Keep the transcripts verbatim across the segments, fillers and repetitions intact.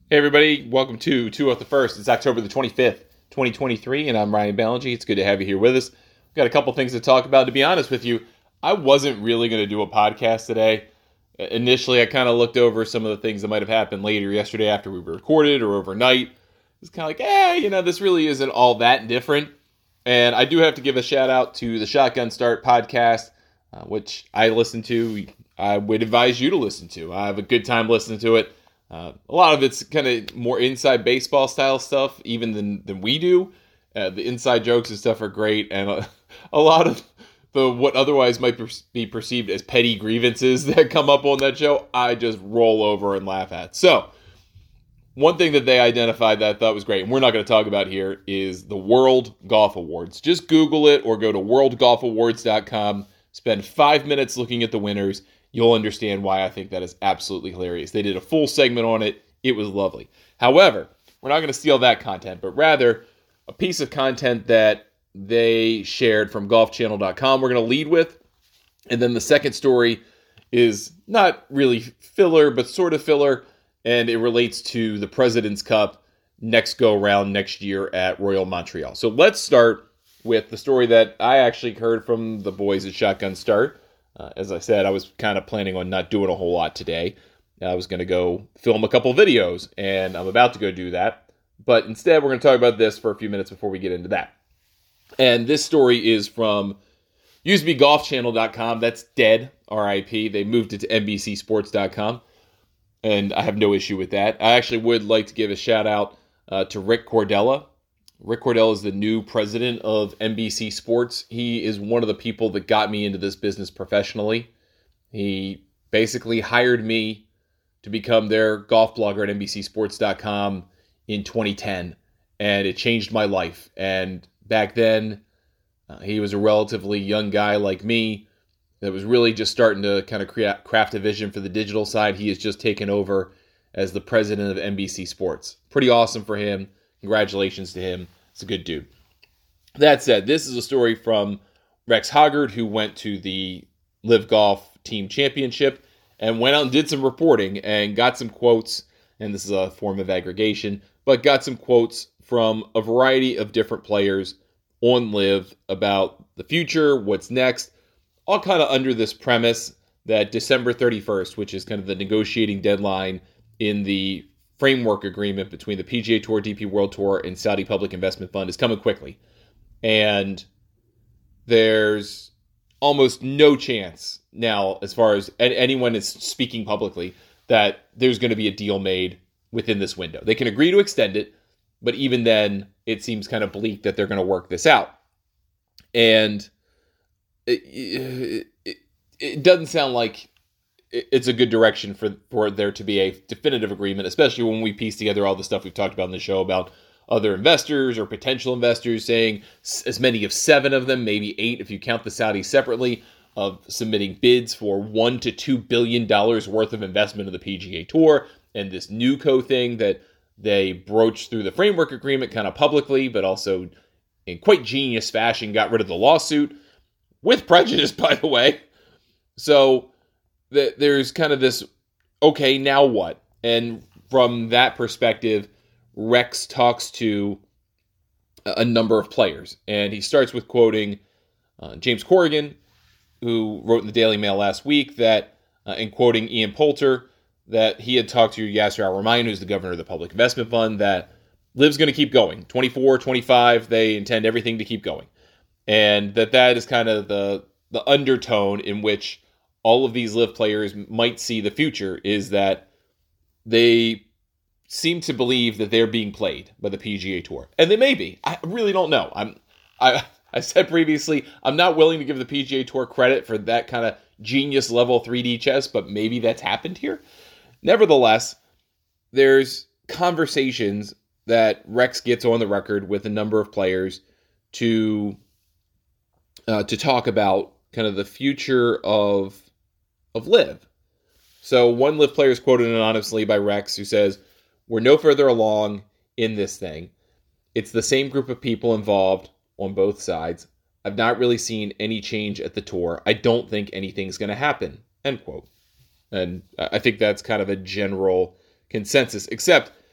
Hey everybody, welcome to Two Off the First. It's October the twenty-fifth, twenty twenty-three, and I'm Ryan Ballingy. It's good to have you here with us. We've got a couple things to talk about. To be honest with you, I wasn't really going to do a podcast today. Initially, I kind of looked over some of the things that might have happened later yesterday after we recorded or overnight. It's kind of like, eh, you know, this really isn't all that different. And I do have to give a shout out to the Shotgun Start podcast, uh, which I listen to. I would advise you to listen to. I have a good time listening to it. Uh, a lot of it's kind of more inside baseball style stuff, even than, than we do. Uh, the inside jokes and stuff are great, and a, a lot of the what otherwise might per- be perceived as petty grievances that come up on that show, I just roll over and laugh at. So, one thing that they identified that I thought was great, and we're not going to talk about here, is the World Golf Awards. Just Google it or go to world golf awards dot com. Spend five minutes looking at the winners. You'll understand why I think that is absolutely hilarious. They did a full segment on it. It was lovely. However, we're not going to steal that content, but rather a piece of content that they shared from golf channel dot com we're going to lead with. And then the second story is not really filler, but sort of filler, and it relates to the President's Cup next go-round next year at Royal Montreal. So let's start with the story that I actually heard from the boys at Shotgun Start. Uh, as I said, I was kind of planning on not doing a whole lot today. I was going to go film a couple videos, and I'm about to go do that. But instead, we're going to talk about this for a few minutes before we get into that. And this story is from used to be golf channel dot com. That's dead, R I P. They moved it to N B C sports dot com, and I have no issue with that. I actually would like to give a shout-out uh, to Rick Cordella. Rick Cordella is the new president of N B C Sports. He is one of the people that got me into this business professionally. He basically hired me to become their golf blogger at N B C sports dot com in twenty ten, and it changed my life. And back then, uh, he was a relatively young guy like me that was really just starting to kind of create, craft a vision for the digital side. He has just taken over as the president of N B C Sports. Pretty awesome for him. Congratulations to him. It's a good dude. That said, this is a story from Rex Hoggard, who went to the Live Golf Team Championship and went out and did some reporting and got some quotes, and this is a form of aggregation, but got some quotes from a variety of different players on Live about the future, what's next, all kind of under this premise that December thirty-first, which is kind of the negotiating deadline in the framework agreement between the P G A Tour, D P World Tour, and Saudi Public Investment Fund, is coming quickly. And there's almost no chance now, as far as anyone is speaking publicly, that there's going to be a deal made within this window. They can agree to extend it, but even then, it seems kind of bleak that they're going to work this out. And it, it, it doesn't sound like it's a good direction for, for there to be a definitive agreement, especially when we piece together all the stuff we've talked about in the show about other investors or potential investors saying as many of seven of them, maybe eight if you count the Saudis separately, of submitting bids for one to two billion dollars worth of investment in the P G A Tour, and this NewCo thing that they broached through the framework agreement kind of publicly, but also in quite genius fashion got rid of the lawsuit with prejudice, by the way. So there's kind of this, okay, now what? And from that perspective, Rex talks to a number of players. And he starts with quoting uh, James Corrigan, who wrote in the Daily Mail last week that, uh, and quoting Ian Poulter, that he had talked to Yasser Al-Rumayyan, who's the governor of the Public Investment Fund, that Liv's going to keep going. twenty-four, twenty-five, they intend everything to keep going. And that that is kind of the the undertone in which all of these Live players might see the future, is that they seem to believe that they're being played by the P G A Tour. And they may be. I really don't know. I'm I I said previously, I'm not willing to give the P G A Tour credit for that kind of genius level three D chess, but maybe that's happened here. Nevertheless, there's conversations that Rex gets on the record with a number of players to uh, to talk about kind of the future of of Live. So one Live player is quoted anonymously by Rex, who says, "We're no further along in this thing. It's the same group of people involved on both sides. I've not really seen any change at the tour. I don't think anything's going to happen." End quote. And I think that's kind of a general consensus, except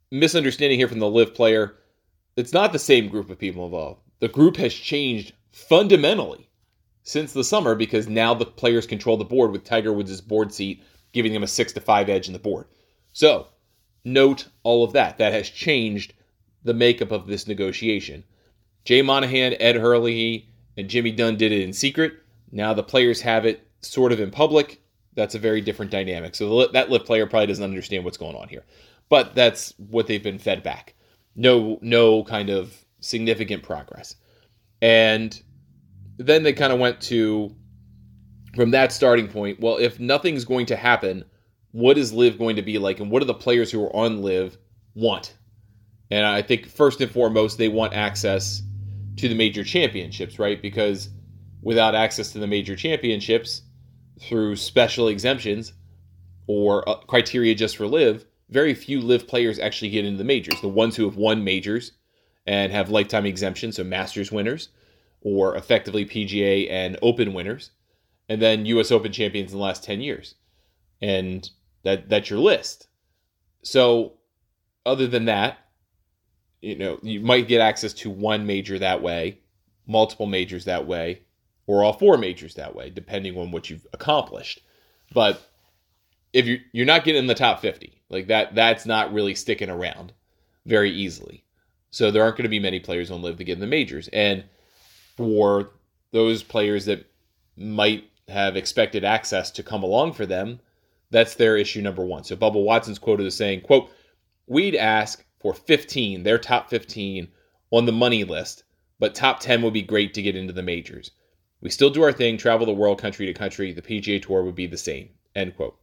misunderstanding here from the Live player. It's not the same group of people involved. The group has changed fundamentally since the summer because now the players control the board with Tiger Woods' board seat, giving them a six to five edge in the board. So, note all of that. That has changed the makeup of this negotiation. Jay Monahan, Ed Hurley, and Jimmy Dunn did it in secret. Now the players have it sort of in public. That's a very different dynamic. So that Live player probably doesn't understand what's going on here. But that's what they've been fed back. No, no kind of significant progress. And then they kind of went to, from that starting point, well, if nothing's going to happen, what is Live going to be like? And what do the players who are on Live want? And I think first and foremost, they want access to the major championships, right? Because without access to the major championships, through special exemptions or uh, criteria just for Live, very few Live players actually get into the majors. The ones who have won majors and have lifetime exemptions, so Masters winners, or effectively P G A and Open winners, and then U S Open champions in the last ten years. And that that's your list. So other than that, you know, you might get access to one major that way, multiple majors that way, or all four majors that way, depending on what you've accomplished. But if you're, you're not getting in the top fifty, like that, that's not really sticking around very easily. So there aren't going to be many players on Live to get in the majors. And for those players that might have expected access to come along for them, that's their issue number one. So Bubba Watson's quoted as saying, quote, "We'd ask for fifteen, their top fifteen, on the money list, but top ten would be great to get into the majors. We still do our thing, travel the world country to country. The P G A Tour would be the same." End quote.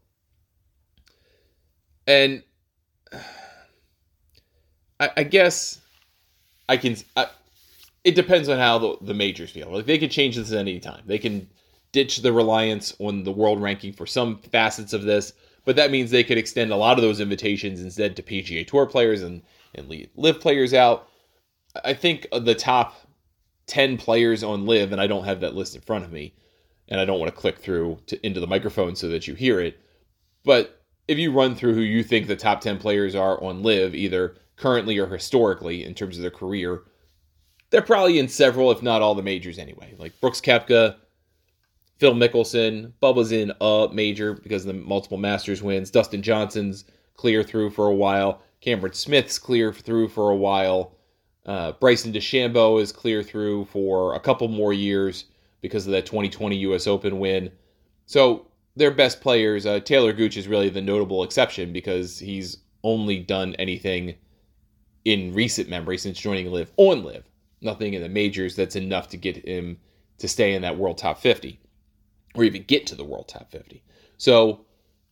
And I, I guess I can... I, it depends on how the, the majors feel. Like they can change this at any time. They can ditch the reliance on the world ranking for some facets of this, but that means they could extend a lot of those invitations instead to P G A Tour players and, and leave Live players out. I think the top ten players on Live, and I don't have that list in front of me, and I don't want to click through to, into the microphone so that you hear it, but if you run through who you think the top ten players are on Live, either currently or historically in terms of their career, they're probably in several, if not all, the majors anyway. Like Brooks Koepka, Phil Mickelson, Bubba's in a major because of the multiple Masters wins. Dustin Johnson's clear through for a while. Cameron Smith's clear through for a while. Uh, Bryson DeChambeau is clear through for a couple more years because of that twenty twenty U S Open win. So their best players, uh, Taylor Gooch is really the notable exception because he's only done anything in recent memory since joining Live on Live. Nothing in the majors that's enough to get him to stay in that world top fifty or even get to the world top fifty. So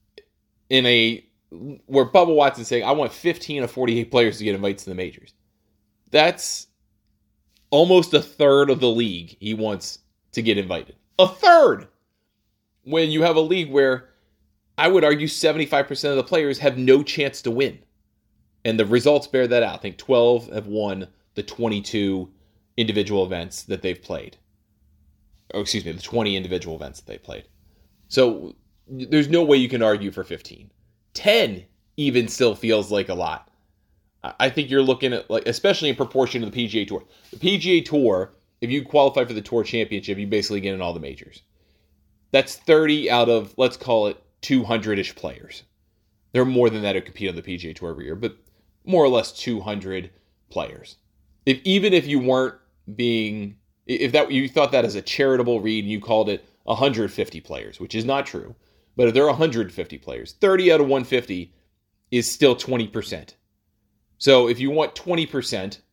in a, where Bubba Watson's saying, I want fifteen of forty-eight players to get invited to the majors. That's almost a third of the league he wants to get invited. A third! When you have a league where I would argue seventy-five percent of the players have no chance to win. And the results bear that out. I think twelve have won the twenty-two individual events that they've played. Oh, excuse me, the twenty individual events that they played. So there's no way you can argue for fifteen. ten even still feels like a lot. I think you're looking at, like, especially in proportion to the P G A Tour. The P G A Tour, if you qualify for the Tour Championship, you basically get in all the majors. That's thirty out of, let's call it, two hundred-ish players. There are more than that who compete on the P G A Tour every year, but more or less two hundred players. If even if you weren't being, if that you thought that as a charitable read and you called it one hundred fifty players, which is not true, but if there are one hundred fifty players, thirty out of one hundred fifty is still twenty percent. So if you want twenty percent,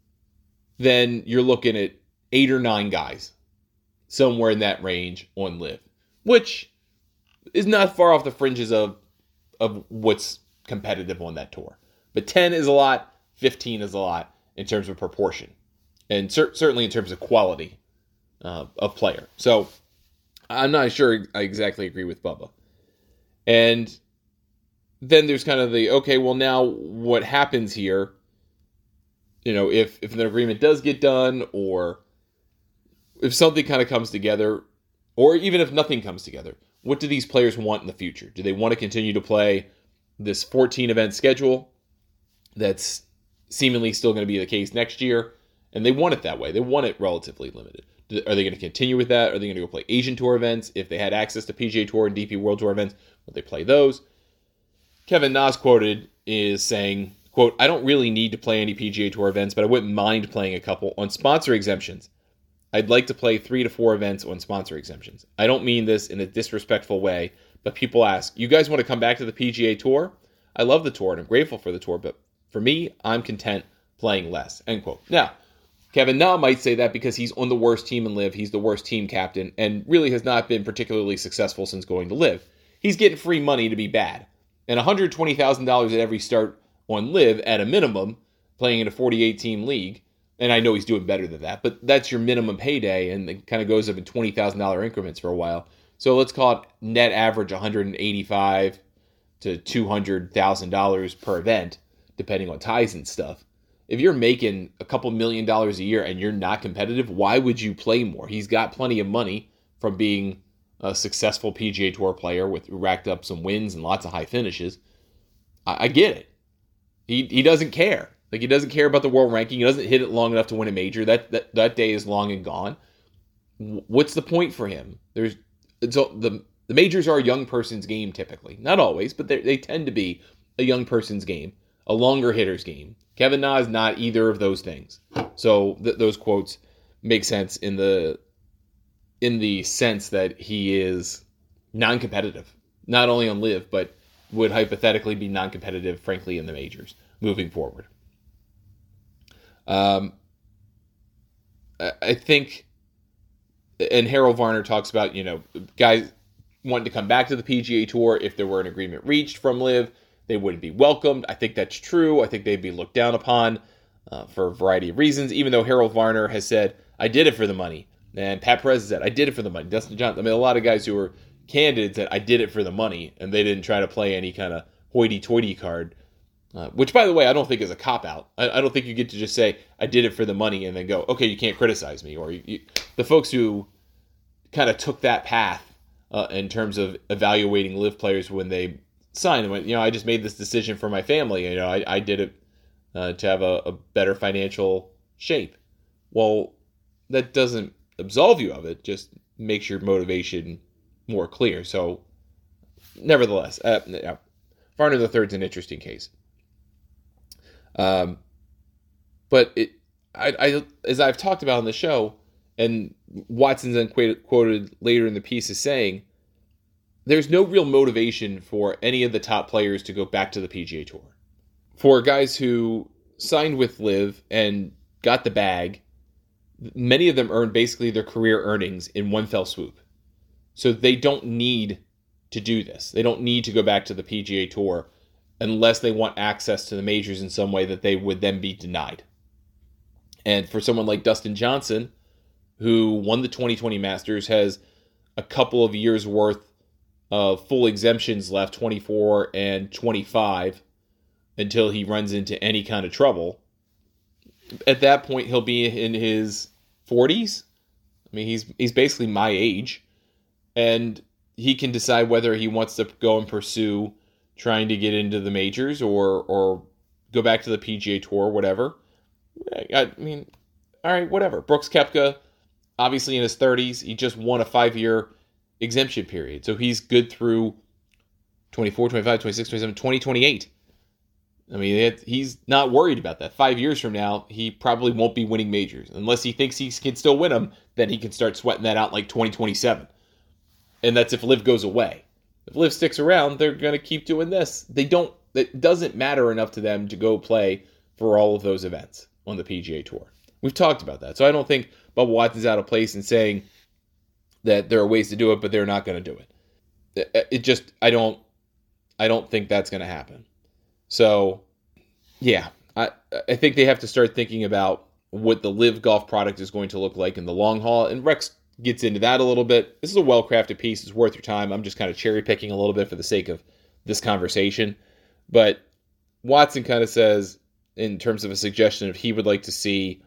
then you're looking at eight or nine guys, somewhere in that range on Live, which is not far off the fringes of, of what's competitive on that tour. But ten is a lot, fifteen is a lot in terms of proportion, and cer- certainly in terms of quality uh, of player. So I'm not sure I exactly agree with Bubba. And then there's kind of the, okay, well now what happens here, you know, if, if an agreement does get done, or if something kind of comes together, or even if nothing comes together, what do these players want in the future? Do they want to continue to play this fourteen event schedule? That's seemingly still going to be the case next year. And they want it that way. They want it relatively limited. Are they going to continue with that? Are they going to go play Asian Tour events? If they had access to P G A Tour and D P World Tour events, would they play those? Kevin Na quoted is saying, quote, "I don't really need to play any P G A Tour events, but I wouldn't mind playing a couple on sponsor exemptions. I'd like to play three to four events on sponsor exemptions. I don't mean this in a disrespectful way, but people ask, you guys want to come back to the P G A Tour? I love the tour and I'm grateful for the tour, but for me, I'm content playing less," end quote. Now, Kevin Na might say that because he's on the worst team in LIV, he's the worst team captain, and really has not been particularly successful since going to LIV. He's getting free money to be bad. And one hundred twenty thousand dollars at every start on LIV at a minimum, playing in a forty-eight team league, and I know he's doing better than that, but that's your minimum payday, and it kind of goes up in twenty thousand dollars increments for a while. So let's call it net average one hundred eighty-five thousand to two hundred thousand dollars per event, depending on ties and stuff. If you're making a couple million dollars a year and you're not competitive, why would you play more? He's got plenty of money from being a successful P G A Tour player with who racked up some wins and lots of high finishes. I, I get it. He he doesn't care. Like, he doesn't care about the world ranking. He doesn't hit it long enough to win a major. That that, that day is long and gone. What's the point for him? There's so the the majors are a young person's game typically. Not always, but they they tend to be a young person's game, a longer hitter's game. Kevin Na is not either of those things. So th- those quotes make sense in the in the sense that he is non-competitive, not only on LIV, but would hypothetically be non-competitive, frankly, in the majors moving forward. Um, I think, and Harold Varner talks about, you know, guys wanting to come back to the P G A Tour if there were an agreement reached from LIV. They wouldn't be welcomed. I think that's true. I think they'd be looked down upon uh, for a variety of reasons, even though Harold Varner has said, I did it for the money. And Pat Perez said, I did it for the money. Dustin Johnson, I mean, a lot of guys who were candid said, I did it for the money, and they didn't try to play any kind of hoity-toity card, uh, which, by the way, I don't think is a cop-out. I, I don't think you get to just say, I did it for the money, and then go, okay, you can't criticize me. Or you, you, the folks who kind of took that path uh, in terms of evaluating LIV players when they signed and went, you know, I just made this decision for my family. You know, I, I did it uh, to have a, a better financial shape. Well, that doesn't absolve you of it, just makes your motivation more clear. So, nevertheless, uh, yeah, Varner the Third is an interesting case. Um, but it, I, I, as I've talked about on the show, and Watson's then quoted later in the piece as saying, there's no real motivation for any of the top players to go back to the P G A Tour. For guys who signed with LIV and got the bag, many of them earned basically their career earnings in one fell swoop. So they don't need to do this. They don't need to go back to the P G A Tour unless they want access to the majors in some way that they would then be denied. And for someone like Dustin Johnson, who won the twenty twenty Masters, has a couple of years worth of full exemptions left, twenty-four and twenty-five, until he runs into any kind of trouble. At that point, he'll be in his forties. I mean, he's he's basically my age. And he can decide whether he wants to go and pursue trying to get into the majors or or go back to the P G A Tour, whatever. I mean, all right, whatever. Brooks Koepka, obviously in his thirties, he just won a five-year exemption period. So he's good through twenty-four, twenty-five, twenty-six, twenty-seven, twenty, twenty-eight. I mean, he's not worried about that. Five years from now, he probably won't be winning majors. Unless he thinks he can still win them, then he can start sweating that out like twenty twenty-seven. And that's if LIV goes away. If LIV sticks around, they're going to keep doing this. They don't. It doesn't matter enough to them to go play for all of those events on the P G A Tour. We've talked about that. So I don't think Bubba Watson's out of place in saying that there are ways to do it, but they're not going to do it. It, it just, I don't, I don't think that's going to happen. So, yeah, I, I think they have to start thinking about what the LIV golf product is going to look like in the long haul. And Rex gets into that a little bit. This is a well-crafted piece. It's worth your time. I'm just kind of cherry-picking a little bit for the sake of this conversation. But Watson kind of says, in terms of a suggestion of he would like to see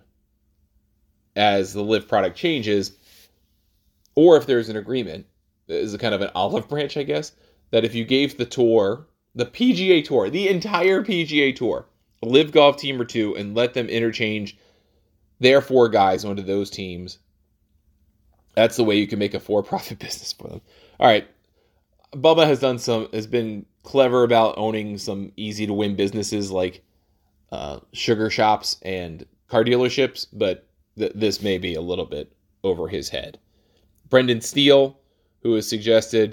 as the LIV product changes, or if there's an agreement, is a kind of an olive branch, I guess, that if you gave the tour, the P G A Tour, the entire P G A Tour, a Live Golf team or two and let them interchange their four guys onto those teams. That's the way you can make a for-profit business for them. All right. Bubba has done some, has been clever about owning some easy-to-win businesses like uh, sugar shops and car dealerships, but th- this may be a little bit over his head. Brendan Steele, who has suggested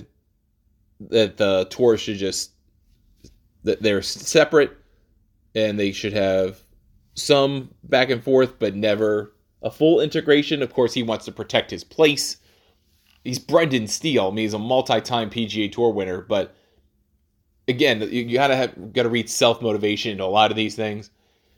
that the tour should just, that they're separate and they should have some back and forth, but never a full integration. Of course, he wants to protect his place. He's Brendan Steele. I mean, he's a multi-time P G A Tour winner, but again, you, you gotta have gotta read self-motivation into a lot of these things.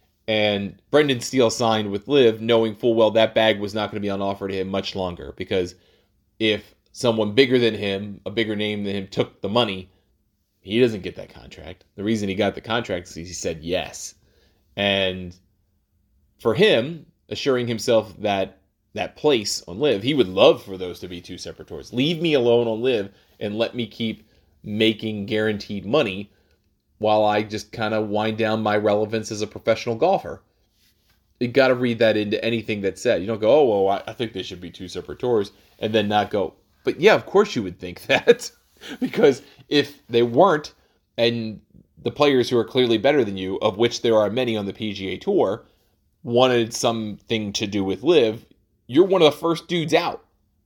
And Brendan Steele signed with Liv, knowing full well that bag was not going to be on offer to him much longer. Because if someone bigger than him, a bigger name than him, took the money, he doesn't get that contract. The reason he got the contract is he said yes. And for him, assuring himself that that place on Liv, he would love for those to be two separate tours. Leave me alone on Liv and let me keep making guaranteed money while I just kind of wind down my relevance as a professional golfer. You got to read that into anything that's said. You don't go, oh, well, I think they should be two separate tours, and then not go, but yeah, of course you would think that. Because if they weren't, and the players who are clearly better than you, of which there are many on the P G A Tour, wanted something to do with Liv, you're one of the first dudes out.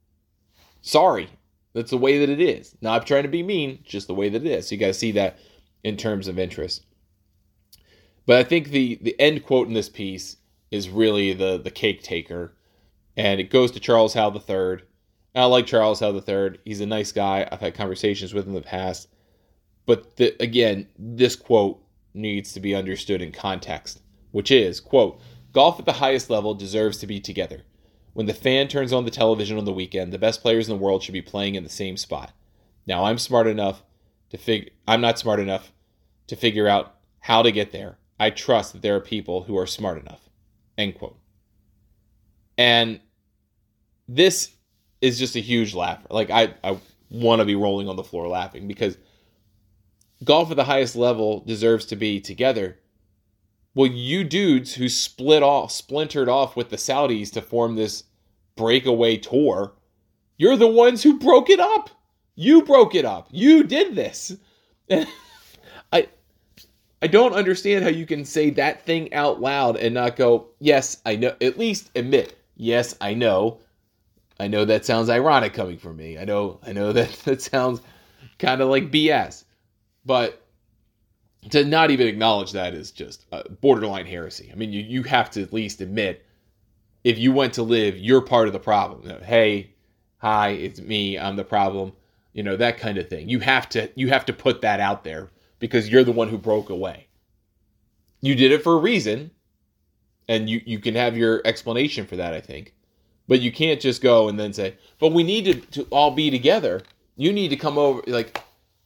Sorry. That's the way that it is. Not trying to be mean, just the way that it is. So you got to see that in terms of interest. But I think the, the end quote in this piece is really the, the cake taker. And it goes to Charles Howell the third. I like Charles Howell the third. He's a nice guy. I've had conversations with him in the past. But the, again, this quote needs to be understood in context, which is, quote, golf at the highest level deserves to be together. When the fan turns on the television on the weekend, the best players in the world should be playing in the same spot. Now, I'm smart enough to figure, I'm not smart enough to figure out how to get there. I trust that there are people who are smart enough. End quote. And this is just a huge laugher. Like, I, I want to be rolling on the floor laughing because golf at the highest level deserves to be together. Well, you dudes who split off, splintered off with the Saudis to form this breakaway tour, you're the ones who broke it up. You broke it up. You did this. And I I don't understand how you can say that thing out loud and not go, yes, I know, at least admit, yes, I know. I know that sounds ironic coming from me. I know, I know that that sounds kind of like B S. But to not even acknowledge that is just uh, borderline heresy. I mean, you, you have to at least admit, if you went to Live, you're part of the problem. Hey, hi, it's me, I'm the problem. You know, that kind of thing. You have to you have to put that out there because you're the one who broke away. You did it for a reason, and you, you can have your explanation for that, I think. But you can't just go and then say, but we need to, to all be together. You need to come over, like...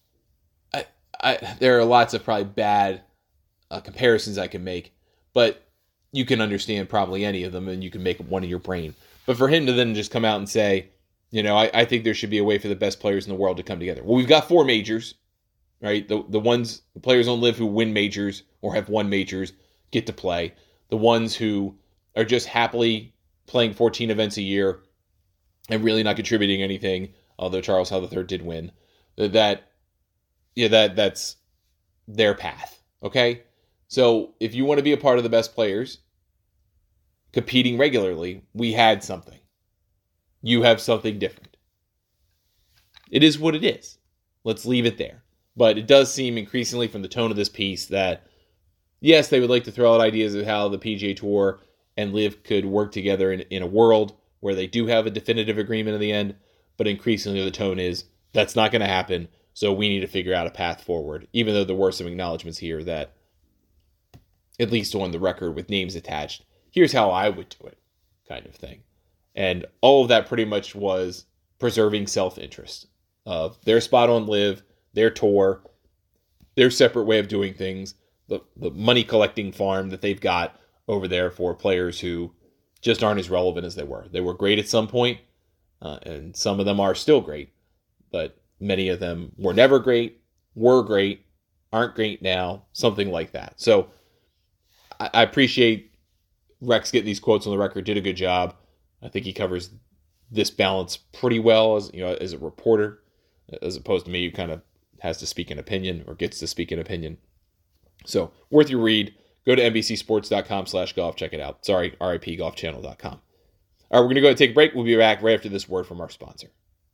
I, there are lots of probably bad uh, comparisons I can make, but you can understand probably any of them and you can make one in your brain. But for him to then just come out and say, you know, I, I think there should be a way for the best players in the world to come together. Well, we've got four majors, right? The the ones, the players on Live who win majors or have won majors get to play. The ones who are just happily playing fourteen events a year and really not contributing anything, although Charles Howell the third did win, that... Yeah, that that's their path, okay? So if you want to be a part of the best players competing regularly, we had something. You have something different. It is what it is. Let's leave it there. But it does seem increasingly from the tone of this piece that, yes, they would like to throw out ideas of how the P G A Tour and Live could work together in, in a world where they do have a definitive agreement in the end, but increasingly the tone is, that's not going to happen. So we need to figure out a path forward, even though there were some acknowledgments here that, at least on the record with names attached, here's how I would do it, kind of thing. And all of that pretty much was preserving self-interest of their spot on Live, their tour, their separate way of doing things, the, the money collecting farm that they've got over there for players who just aren't as relevant as they were. They were great at some point, uh, and some of them are still great, but many of them were never great, were great, aren't great now, something like that. So I, I appreciate Rex getting these quotes on the record. Did a good job. I think he covers this balance pretty well as you know as a reporter, as opposed to me, who kind of has to speak an opinion or gets to speak an opinion. So worth your read. Go to N B C sports dot com slash golf. Check it out. Sorry, R I P golf channel dot com. All right, we're going to go ahead and take a break. We'll be back right after this word from our sponsor.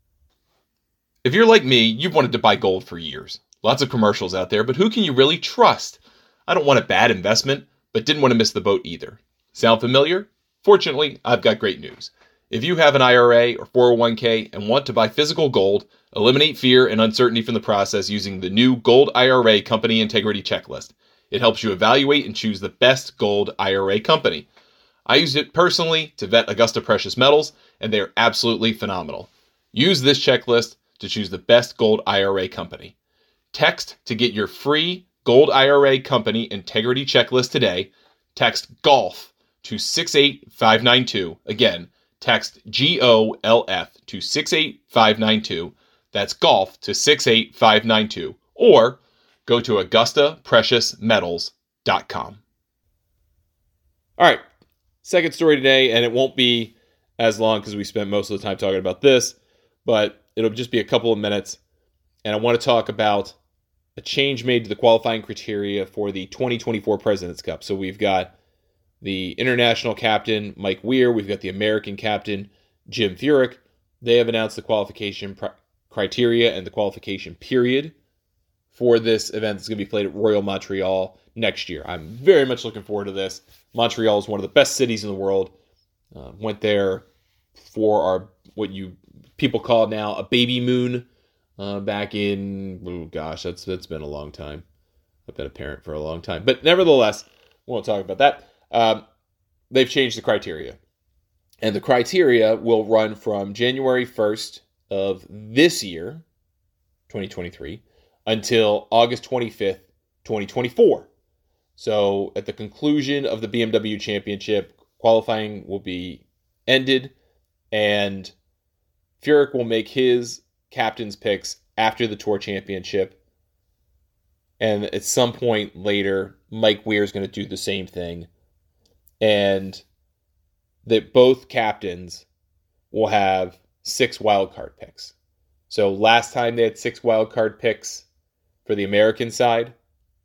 If you're like me, you've wanted to buy gold for years. Lots of commercials out there, but who can you really trust? I don't want a bad investment, but didn't want to miss the boat either. Sound familiar? Fortunately, I've got great news. If you have an I R A or four oh one k and want to buy physical gold, eliminate fear and uncertainty from the process using the new Gold I R A Company Integrity Checklist. It helps you evaluate and choose the best gold I R A company. I used it personally to vet Augusta Precious Metals, and they are absolutely phenomenal. Use this checklist to choose the best gold I R A company. Text to get your free Gold I R A Company Integrity Checklist today. Text GOLF to six eight five nine two. Again, text G O L F to six eight five nine two. That's GOLF to six eight five nine two. Or go to augusta precious metals dot com. All right, second story today, and it won't be as long because we spent most of the time talking about this, but it'll just be a couple of minutes. And I want to talk about a change made to the qualifying criteria for the twenty twenty-four President's Cup. So we've got the international captain, Mike Weir. We've got the American captain, Jim Furyk. They have announced the qualification pr- criteria and the qualification period for this event that's going to be played at Royal Montreal next year. I'm very much looking forward to this. Montreal is one of the best cities in the world. Uh, went there for our what you people call now a baby moon uh, back in, oh gosh, that's that's been a long time. I've been a parent for a long time. But nevertheless, we won't talk about that. Um, they've changed the criteria. And the criteria will run from January first of this year, twenty twenty-three, until August twenty-fifth, twenty twenty-four. So at the conclusion of the B M W Championship, qualifying will be ended, and Furyk will make his captain's picks after the Tour Championship. And at some point later, Mike Weir is going to do the same thing. And that both captains will have six wildcard picks. So last time they had six wildcard picks for the American side.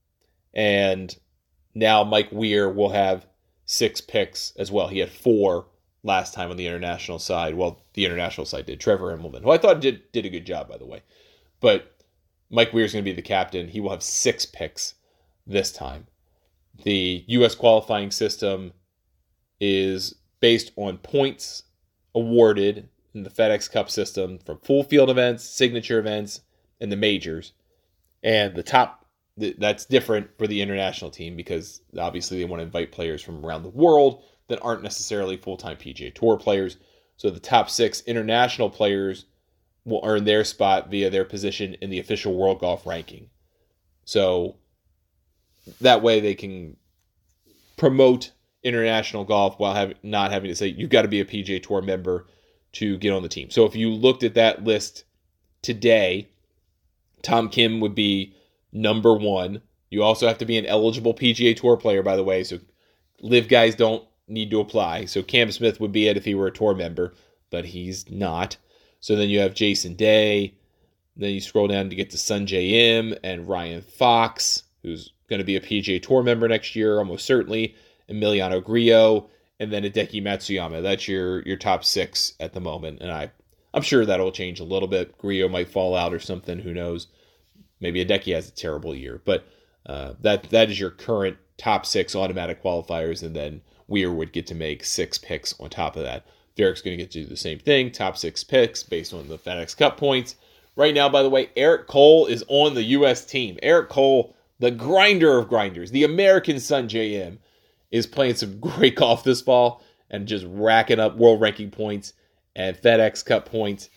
And now Mike Weir will have six picks as well. He had four last time on the international side. Well, the international side did. Trevor Immelman, who I thought did, did a good job, by the way. But Mike Weir is going to be the captain. He will have six picks this time. The U S qualifying system is based on points awarded in the FedEx Cup system from full field events, signature events, and the majors. And the top, that's different for the international team because obviously they want to invite players from around the world that aren't necessarily full-time P G A Tour players. So the top six international players will earn their spot via their position in the official World Golf Ranking. So that way they can promote international golf while have, not having to say, you've got to be a P G A Tour member to get on the team. So if you looked at that list today, Tom Kim would be number one. You also have to be an eligible P G A Tour player, by the way, so live guys don't need to apply. So Cam Smith would be it if he were a tour member, but he's not. So then you have Jason Day. Then you scroll down to get to Sungjae Im and Ryan Fox, who's going to be a P G A Tour member next year, almost certainly. Emiliano Grillo, and then Hideki Matsuyama. That's your your top six at the moment. And I, I'm sure that'll change a little bit. Grillo might fall out or something. Who knows? Maybe Hideki has a terrible year. But uh, that that is your current top six automatic qualifiers, and then Weir would get to make six picks on top of that. Furyk's going to get to do the same thing, top six picks based on the FedEx Cup points. Right now, by the way, Eric Cole is on the U S team. Eric Cole, the grinder of grinders, the American Sungjae Im, is playing some great golf this fall and just racking up world ranking points and FedEx Cup points.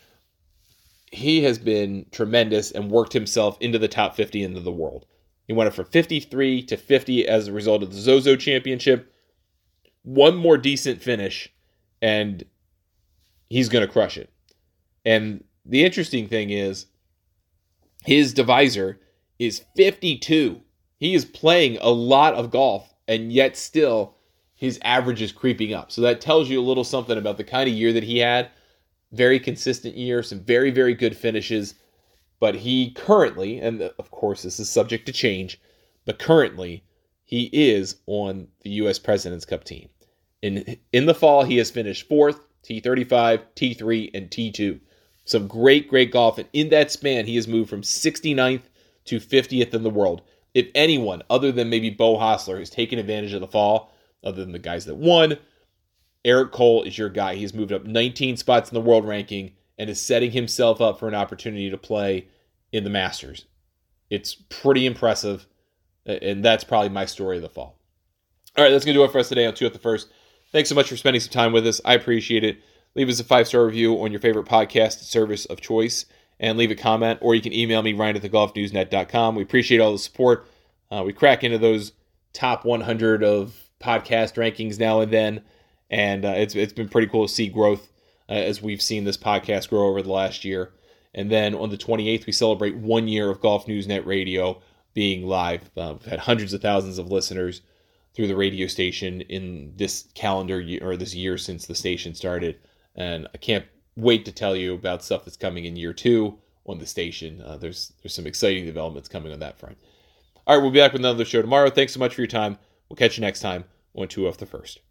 He has been tremendous and worked himself into the top fifty into the world. He went up from fifty-three to fifty as a result of the Zozo Championship. One more decent finish, and he's going to crush it. And the interesting thing is, his divisor is fifty-two. He is playing a lot of golf and yet still his average is creeping up. So that tells you a little something about the kind of year that he had. Very consistent year, some very, very good finishes. But he currently, and of course this is subject to change, but currently he is on the U S President's Cup team. In, in the fall, he has finished fourth, T thirty-five, T three, and T two. Some great, great golf. And in that span, he has moved from sixty-ninth to fiftieth in the world. If anyone, other than maybe Beau Hossler, has taken advantage of the fall, other than the guys that won, Eric Cole is your guy. He's moved up nineteen spots in the world ranking and is setting himself up for an opportunity to play in the Masters. It's pretty impressive, and that's probably my story of the fall. All right, that's going to do it for us today on Two at the First. Thanks so much for spending some time with us. I appreciate it. Leave us a five-star review on your favorite podcast service of choice and leave a comment, or you can email me, Ryan at the golf news net dot com. We appreciate all the support. Uh, we crack into those top one hundred of podcast rankings now and then, and uh, it's it's been pretty cool to see growth uh, as we've seen this podcast grow over the last year. And then on the twenty-eighth, we celebrate one year of Golf News Net Radio being live. Uh, we've had hundreds of thousands of listeners through the radio station in this calendar year, or this year since the station started. And I can't wait to tell you about stuff that's coming in year two on the station. Uh, there's there's some exciting developments coming on that front. All right, we'll be back with another show tomorrow. Thanks so much for your time. We'll catch you next time on Two Off the First.